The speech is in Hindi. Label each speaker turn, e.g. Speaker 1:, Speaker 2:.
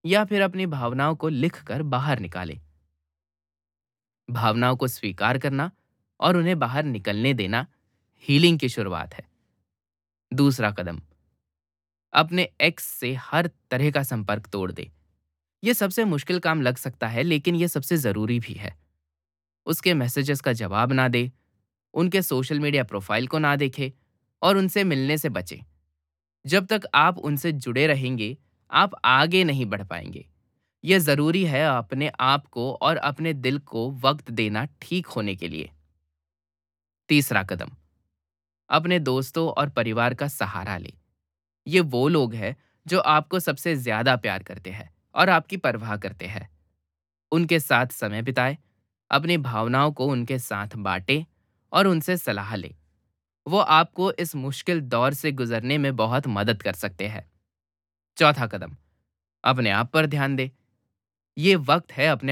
Speaker 1: या फिर अपनी भावनाओं को लिखकर बाहर निकालें। भावनाओं को स्वीकार करना और उन्हें बाहर निकलने देना हीलिंग की शुरुआत है। दूसरा कदम, अपने एक्स से हर तरह का संपर्क तोड़ दे। यह सबसे मुश्किल काम लग सकता है, लेकिन यह सबसे जरूरी भी है। उसके मैसेजेस का जवाब ना दे, उनके सोशल मीडिया प्रोफाइल को ना देखे और उनसे मिलने से बचे। जब तक आप उनसे जुड़े रहेंगे, आप आगे नहीं बढ़ पाएंगे। यह जरूरी है अपने आप को और अपने दिल को वक्त देना ठीक होने के लिए। तीसरा कदम, अपने दोस्तों और परिवार का सहारा ले। ये वो लोग हैं जो आपको सबसे ज्यादा प्यार करते हैं और आपकी परवाह करते हैं। उनके साथ समय बिताए, अपनी भावनाओं को उनके साथ बांटे और उनसे सलाह ले। वो आपको इस मुश्किल दौर से गुजरने में बहुत मदद कर सकते हैं। चौथा कदम, अपने आप पर ध्यान दे। ये वक्त है अपने